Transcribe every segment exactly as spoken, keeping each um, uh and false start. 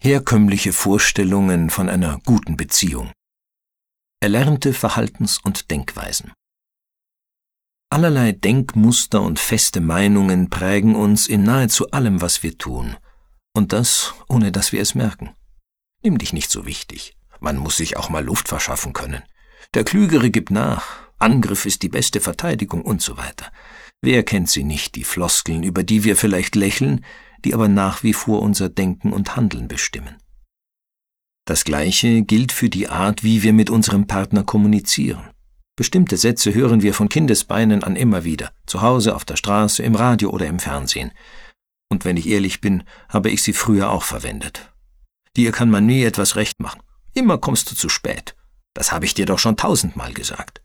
Herkömmliche Vorstellungen von einer guten Beziehung. Erlernte Verhaltens- und Denkweisen. Allerlei Denkmuster und feste Meinungen prägen uns in nahezu allem, was wir tun. Und das, ohne dass wir es merken. Nimm dich nicht so wichtig. Man muss sich auch mal Luft verschaffen können. Der Klügere gibt nach. Angriff ist die beste Verteidigung und so weiter. Wer kennt sie nicht, die Floskeln, über die wir vielleicht lächeln, die aber nach wie vor unser Denken und Handeln bestimmen. Das Gleiche gilt für die Art, wie wir mit unserem Partner kommunizieren. Bestimmte Sätze hören wir von Kindesbeinen an immer wieder, zu Hause, auf der Straße, im Radio oder im Fernsehen. Und wenn ich ehrlich bin, habe ich sie früher auch verwendet. Dir kann man nie etwas recht machen. Immer kommst du zu spät. Das habe ich dir doch schon tausendmal gesagt.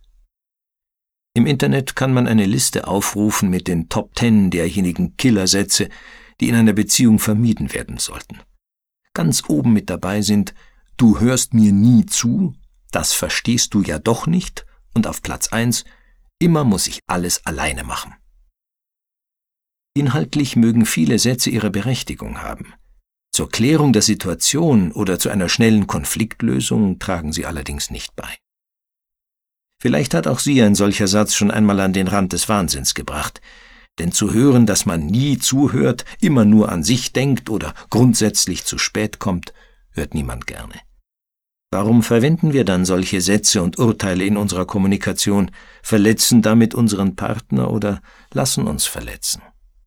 Im Internet kann man eine Liste aufrufen mit den Top Ten derjenigen Killersätze, die in einer Beziehung vermieden werden sollten. Ganz oben mit dabei sind: Du hörst mir nie zu, das verstehst du ja doch nicht, und auf Platz eins: Immer muss ich alles alleine machen. Inhaltlich mögen viele Sätze ihre Berechtigung haben. Zur Klärung der Situation oder zu einer schnellen Konfliktlösung tragen sie allerdings nicht bei. Vielleicht hat auch Sie ein solcher Satz schon einmal an den Rand des Wahnsinns gebracht. Denn zu hören, dass man nie zuhört, immer nur an sich denkt oder grundsätzlich zu spät kommt, hört niemand gerne. Warum verwenden wir dann solche Sätze und Urteile in unserer Kommunikation, verletzen damit unseren Partner oder lassen uns verletzen?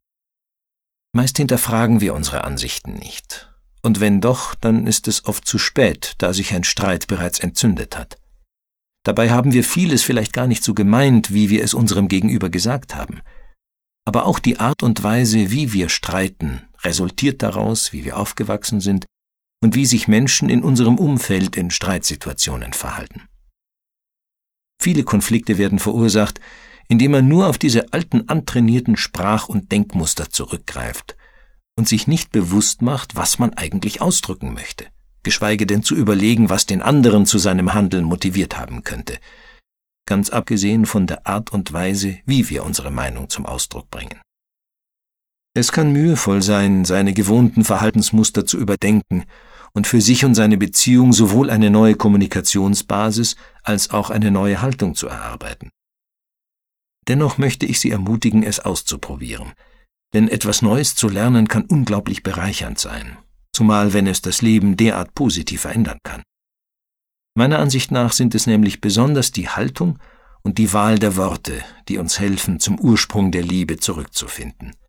Meist hinterfragen wir unsere Ansichten nicht. Und wenn doch, dann ist es oft zu spät, da sich ein Streit bereits entzündet hat. Dabei haben wir vieles vielleicht gar nicht so gemeint, wie wir es unserem Gegenüber gesagt haben. Aber auch die Art und Weise, wie wir streiten, resultiert daraus, wie wir aufgewachsen sind und wie sich Menschen in unserem Umfeld in Streitsituationen verhalten. Viele Konflikte werden verursacht, indem man nur auf diese alten antrainierten Sprach- und Denkmuster zurückgreift und sich nicht bewusst macht, was man eigentlich ausdrücken möchte, geschweige denn zu überlegen, was den anderen zu seinem Handeln motiviert haben könnte. Ganz abgesehen von der Art und Weise, wie wir unsere Meinung zum Ausdruck bringen. Es kann mühevoll sein, seine gewohnten Verhaltensmuster zu überdenken und für sich und seine Beziehung sowohl eine neue Kommunikationsbasis als auch eine neue Haltung zu erarbeiten. Dennoch möchte ich Sie ermutigen, es auszuprobieren, denn etwas Neues zu lernen kann unglaublich bereichernd sein, zumal wenn es das Leben derart positiv verändern kann. Meiner Ansicht nach sind es nämlich besonders die Haltung und die Wahl der Worte, die uns helfen, zum Ursprung der Liebe zurückzufinden.